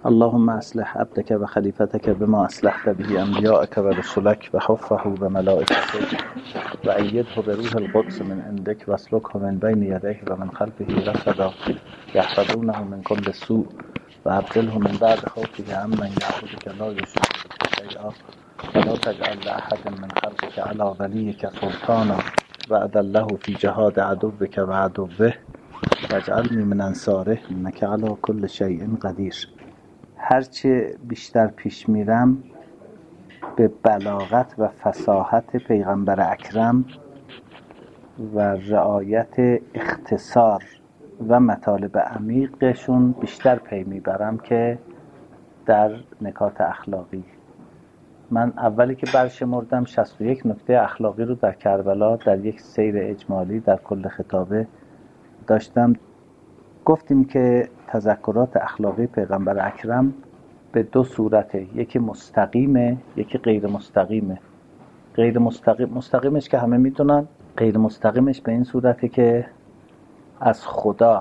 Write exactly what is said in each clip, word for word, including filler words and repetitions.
اللهم اصلح عبدك و خلیفتك بما اصلحت به انبیاءک و رسلک و حفه بملائکتک و ایده بروح القدس من عندک و اسلکه من بین یدیه و من خلفه رصدا یحفظونه من کل سوء و ابدله من بعد خوفه عمن یعبدک لا یشرک بک شیئا ولا تجعل لاحد من خلقك علی ولیک سلطانا وأذن له فی جهاد عدوک و عدوه واجعلنی من انصاره انک علی کل شیء قدیر. هرچه بیشتر پیش میرم به بلاغت و فصاحت پیغمبر اکرم و رعایت اختصار و مطالب عمیقشون بیشتر پی میبرم که در نکات اخلاقی. من اولی که برشمردم شصت و یک نکته اخلاقی رو در کربلا در یک سیر اجمالی در کل خطابه داشتم. گفتیم که تذکرات اخلاقی پیغمبر اکرم به دو صورته، یکی مستقیمه یکی غیر مستقیمه. غیر مستقیم مستقیمش که همه میدونن، غیر مستقیمش به این صورته که از خدا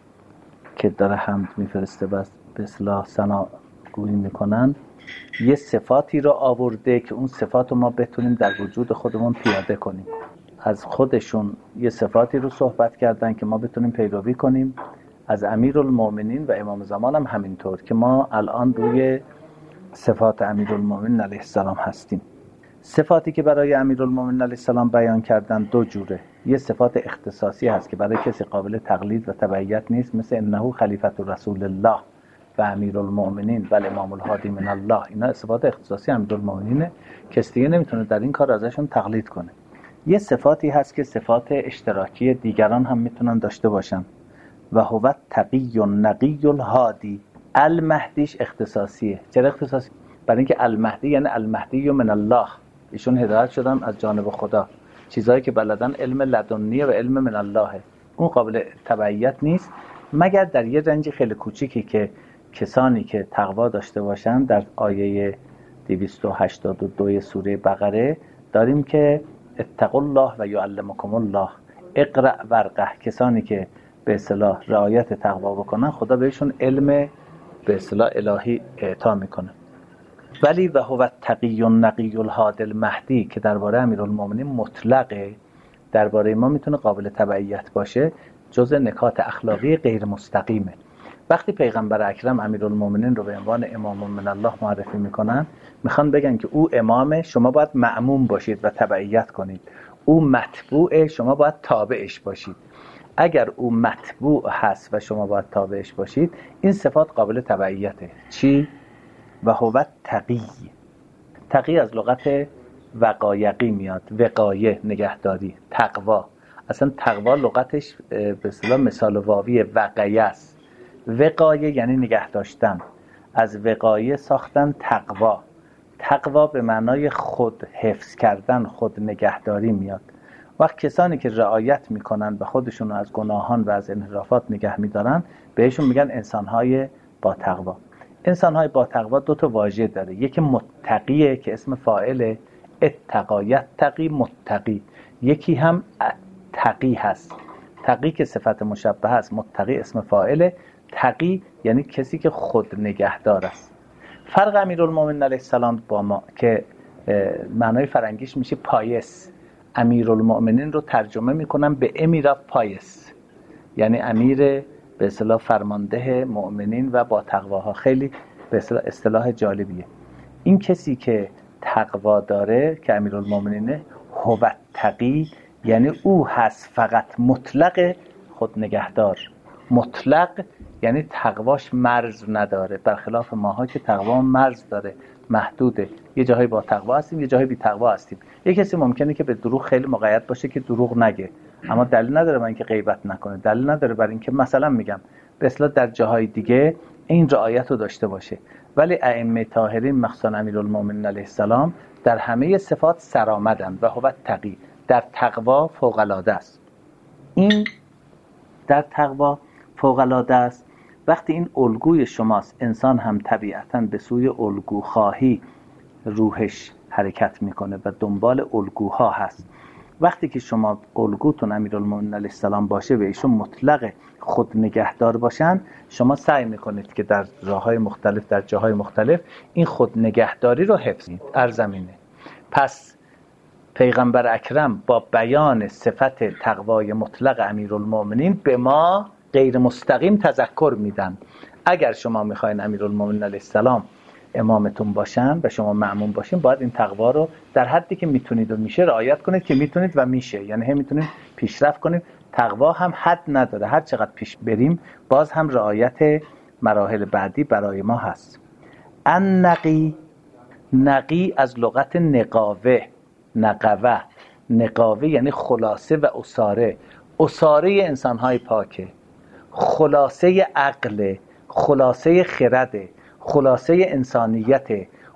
که داره حمد میفرسته و به اصطلاح ثنا گویی میکنن یه صفاتی رو آورده که اون صفات رو ما بتونیم در وجود خودمون پیاده کنیم. از خودشون یه صفاتی رو صحبت کردن که ما بتونیم پیروی کنیم. از امیرالمومنین و امام زمان هم همینطور که ما الان روی صفات امیرالمومنین علیه السلام هستیم. صفاتی که برای امیرالمومنین علیه السلام بیان کردن دو جوره. یه صفات اختصاصی هست که برای کسی قابل تقلید و تبعیت نیست، مثل انه خلیفة رسول الله و امیرالمومنین و الامام الهادی من الله. اینا صفات اختصاصی امیرالمومنینه، کسی دیگه نمیتونه در این کار ازشون تقلید کنه. یه صفاتی هست که صفات اشتراکی دیگران هم میتونن داشته باشن و هو تقی نقی الهادی. المهدیش اختصاصیه. چرا اختصاصی؟ برای اینکه المهدی یعنی المهدی من الله، ایشون هدایت شدن از جانب خدا. چیزایی که بلدن علم لدنیه و علم من اللهه، اون قابل تبعیت نیست مگر در یه رنج خیلی کوچیکی که کسانی که تقوا داشته باشن. در آیه دویست و هشتاد و دو سوره بقره داریم که اتقوا الله و یعلمکم الله، اقرأ ورقه. کسانی که به اصطلاح رعایت تقوا بکنن خدا بهشون علم به اصطلاح الهی اعطا میکنه. ولی و هو تقی نقی الهادی المهدی که درباره امیرالمومنین مطلقه، درباره ما میتونه قابل تبعیت باشه، جزء نکات اخلاقی غیر مستقیمه. وقتی پیغمبر اکرم امیرالمومنین رو به عنوان امام من الله معرفی میکنن، میخوان بگن که او امامه، شما باید مأموم باشید و تبعیت کنید. او متبوعه، شما باید تابعش باشید. اگر او متبوع هست و شما باید تابعش باشید، این صفات قابل تبعیته. چی؟ و هو تقی. تقی از لغت وقایقی میاد، وقایه نگهداری، تقوا. اصلا تقوا لغتش به اصطلاح مثال واوی وقایه است. وقایه یعنی نگه داشتن، از وقایه ساختن تقوا. تقوا به معنای خود حفظ کردن، خود نگهداری میاد. وقت کسانی که رعایت میکنن و خودشون رو از گناهان و از انحرافات نگه میدارن بهشون میگن انسانهای با تقوا. انسانهای با تقوا دو تا واژه داره، یکی متقیه که اسم فاعله، اتقایت تقی متقی. یکی هم تقی هست، تقی که صفت مشبه است، متقی اسم فاعله. تقی یعنی کسی که خود نگهدار است. فرق امیرالمومنین علیه السلام با ما که معنای فرنگیش میشه پایس. امیرالمومنین رو ترجمه میکنم به امیر اف پایس، یعنی امیر به اصطلاح فرمانده مؤمنین و با تقواها. خیلی به اصطلاح اصطلاح جالبیه. این کسی که تقوا داره که امیرالمومنینه، هو تقی یعنی او هست فقط مطلق خود نگهدار. مطلق یعنی تقواش مرز نداره، برخلاف ماها که تقوا مرز داره، محدوده. یه جاهای با تقوا هستیم، یه جاهای بی تقوا هستیم. یه کسی ممکنه که به دروغ خیلی مقید باشه که دروغ نگه، اما دلیل نداره برای اینکه غیبت نکنه، دلیل نداره برای اینکه مثلا میگم به اصطلاح در جاهای دیگه این رعایت رو داشته باشه. ولی ائمه طاهرین مخصوصا امیرالمومنین علیه السلام در همه صفات سرآمدن و هو تقی. در تقوا فوق العاده است. این در تقوا فوق العاده است. وقتی این الگوی شماست، انسان هم طبیعتاً به سوی الگوخواهی روحش حرکت میکنه و دنبال الگوها هست. وقتی که شما الگوتون امیرالمومنین علیه السلام باشه و ایشون مطلق خود نگهدار باشن، شما سعی میکنید که در راههای مختلف، در جاهای مختلف این خود نگهداری رو حفظ کنید در زمینه. پس پیغمبر اکرم با بیان صفت تقوای مطلق امیرالمومنین به ما غیر مستقیم تذکر میدن. اگر شما میخواین امیرالمومنین علیه السلام امامتون باشن و شما مأمون باشین، باید این تقوا رو در حدی که میتونید و میشه رعایت کنید که میتونید و میشه، یعنی هم میتونید پیشرفت کنید. تقوا هم حد نداره، هر چقدر پیش بریم باز هم رعایت مراحل بعدی برای ما هست. النقی، نقی از لغت نقاوه، نقوه، نقاوه یعنی خلاصه و اساره. اساره انسان‌های پاکه، خلاصه عقل، خلاصه خرد، خلاصه انسانیت،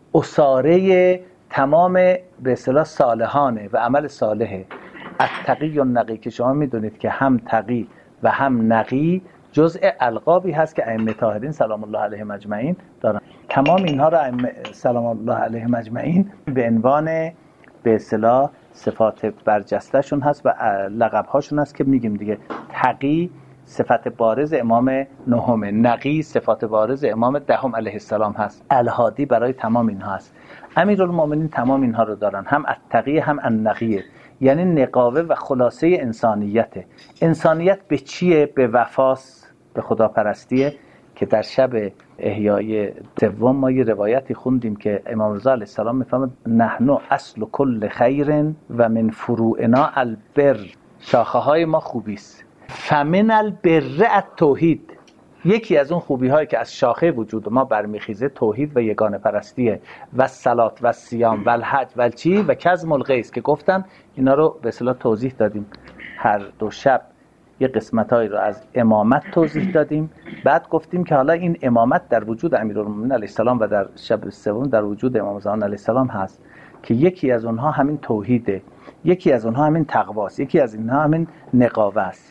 اساره تمام به اصطلاح صالحانه و عمل صالحه. التقی و نقی که شما میدونید که هم تقی و هم نقی جزء القابی هست که ائمه طاهرین سلام الله علیهم اجمعین دارن. تمام اینها را ائمه سلام الله علیهم اجمعین به عنوان به اصطلاح صفات برجسته شون هست و لقب هاشون هست که میگیم دیگه. تقی صفت بارز امام نهم، نقی صفت بارز امام دهم علیه السلام هست، الهادی برای تمام اینها هست. امیرالمومنین تمام اینها رو دارن، هم التقی هم النقی، یعنی نقاوه و خلاصه انسانیت. انسانیت به چیه؟ به وفاست، به خداپرستیه که در شب احیای سوم ما یه روایتی خوندیم که امام رضا علیه السلام میفهمد نحن اصل کل خیر و من فروعنا البر، شاخه های ما خوبیست. فمن البر التوحید، یکی از اون خوبی هایی که از شاخه وجود ما برمیخیزه توحید و یگانه پرستیه، و صلات و صیام و الحج و چی و کظم الغیظ که گفتم اینا رو به اصطلاح توضیح دادیم. هر دو شب یه قسمتایی رو از امامت توضیح دادیم، بعد گفتیم که حالا این امامت در وجود امیرالمومنین علیه السلام و در شب سوم در وجود امام زمان علیه السلام هست که یکی از اونها همین توحیده، یکی از اونها همین تقواست، یکی از اینها همین نقاوه است.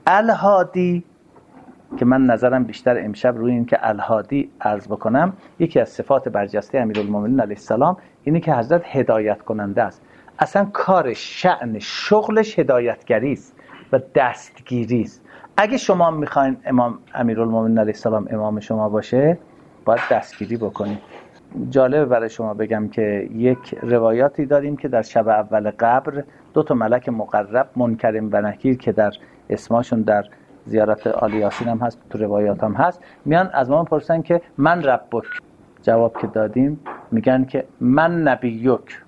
الهادی که من نظرم بیشتر امشب روی این که الهادی عرض بکنم، یکی از صفات برجسته امیرالمومنین علیه السلام اینه که حضرت هدایت کننده است. اصلا کارش، شأن شغلش هدایتگری است و دستگیری است. اگه شما میخواین امام امیرالمومنین علیه السلام امام شما باشه، باید دستگیری بکنید. جالبه برای شما بگم که یک روایاتی داریم که در شب اول قبر دو تا ملک مقرب منکر و نکیر که در اسماشون در زیارت آل یاسین هم هست، تو روایات هم هست، میان از ما پرسن که من ربک. جواب که دادیم میگن که من نبیک،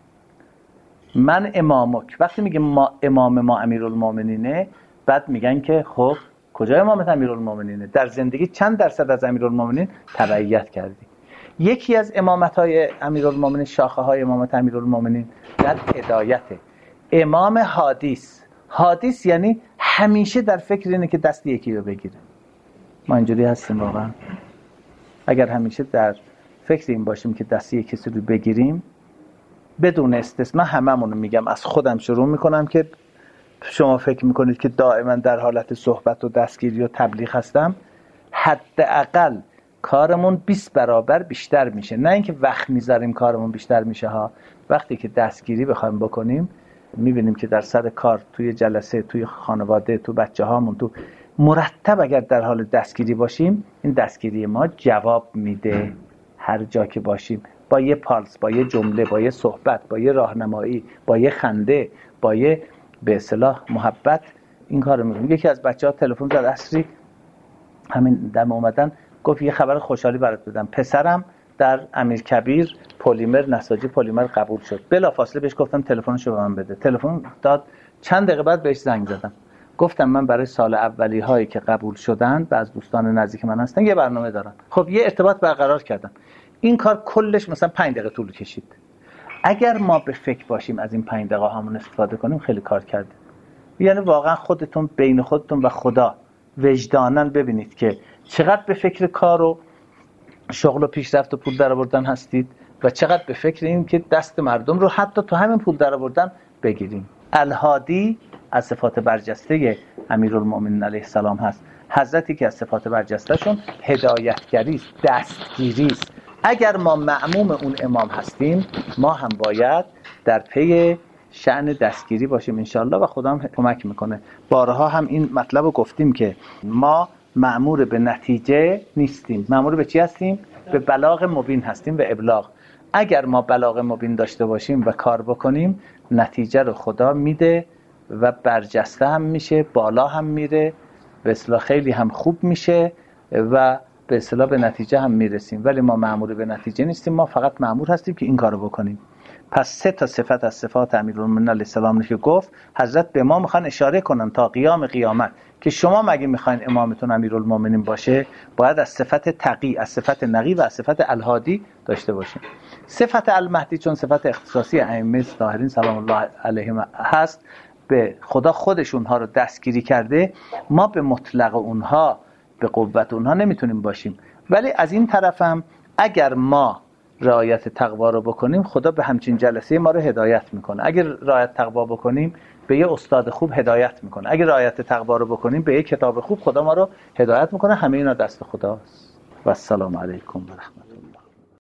من امامک. وقتی میگه ما امام ما امیرالمومنینه، بعد میگن که خب کجا امامت امیرالمومنینه؟ در زندگی چند درصد از امیرالمومنین تبعیت کردی؟ یکی از امامت‌های امیرالمومنین، شاخه های امامت امیرالمومنین در هدایته. امام حادیث، حادیث یعنی همیشه در فکر اینه که دست یکی رو بگیره. ما اینجوری هستیم واقعا. اگر همیشه در فکر این باشیم که دست یکی کسی رو بگیریم بدون استثنا، هممون رو میگم، از خودم شروع میکنم که شما فکر میکنید که دائما در حالت صحبت و دستگیری و تبلیغ هستم، حداقل کارمون بیست برابر بیشتر میشه. نه اینکه وقت میذاریم کارمون بیشتر میشه ها. وقتی که دستگیری بخوایم بکنیم میبینیم که در سر کار، توی جلسه، توی خانواده، تو بچه هامون، تو مرتب اگر در حال دستگیری باشیم، این دستگیری ما جواب میده هر جا که باشیم، با یه پالس، با یه جمله، با یه صحبت، با یه راهنمایی، با یه خنده، با یه به اصطلاح محبت این کارو میکنیم. یکی از بچه‌ها تلفن زد عصری، همین دم اومدن، گفت یه خبر خوشحالی برات بدم، پسرم در امیرکبیر پلیمر نساجی پلیمر قبول شد. بلافاصله بهش گفتم تلفنشو به من بده. تلفن داد. چند دقیقه بعد بهش زنگ زدم، گفتم من برای سال اولی هایی که قبول شدن و از دوستان نزدیک من هستن یه برنامه دارم. خب یه ارتباط برقرار کردم. این کار کلش مثلا پنج دقیقه طول کشید. اگر ما به فکر باشیم از این پنج دقیقه همون استفاده کنیم، خیلی کار کردیم. یعنی واقعا خودتون بین خودتون و خدا وجداناً ببینید که چقدر به فکر کار و شغل و پیشرفت و پول درآوردن هستید و چقدر به فکر این که دست مردم رو حتی تو همین پول درآوردن بگیریم. الهادی از صفات برجسته امیرالمومنین علیه السلام هست. حضرتی که از صفات برجستهشون هدایتگری است، دستگیری است. اگر ما مأموم اون امام هستیم، ما هم باید در پی شأن دستگیری باشیم انشالله و خدا هم کمک میکنه. بارها هم این مطلب رو گفتیم که ما مأمور به نتیجه نیستیم، مأمور به چی هستیم؟ به بلاغ مبین هستیم، به ابلاغ. اگر ما بلاغ مبین داشته باشیم و کار بکنیم نتیجه رو خدا میده و برجسته هم میشه، بالا هم میره، به اصطلاح خیلی هم خوب میشه و به اصطلاح به نتیجه هم میرسیم. ولی ما مأمور به نتیجه نیستیم، ما فقط مأمور هستیم که این کارو بکنیم. پس سه تا صفت از صفات امیرالمومنین علیه السلام که گفت حضرت به ما میخوان اشاره کنن تا قیام قیامت که شما مگه میخواین امامتون امیرالمومنین باشه باید از صفت تقی، از صفت نقی و از صفت الهادی داشته باشیم. صفت المهدی چون صفت اختصاصی ائمه طاهرین سلام الله علیهم هست، به خدا خودش اونها رو دستگیری کرده، ما به مطلق اونها به قوت اونها نمیتونیم باشیم. ولی از این طرف هم اگر ما رعایت تقوا رو بکنیم خدا به همچین جلسه ما رو هدایت میکنه. اگر رعایت تقوا بکنیم به یه استاد خوب هدایت میکنه، اگر رعایت تقوا رو بکنیم به یه کتاب خوب خدا ما رو هدایت میکنه. همه اینا دست خداست. و السلام علیکم و رحمت الله.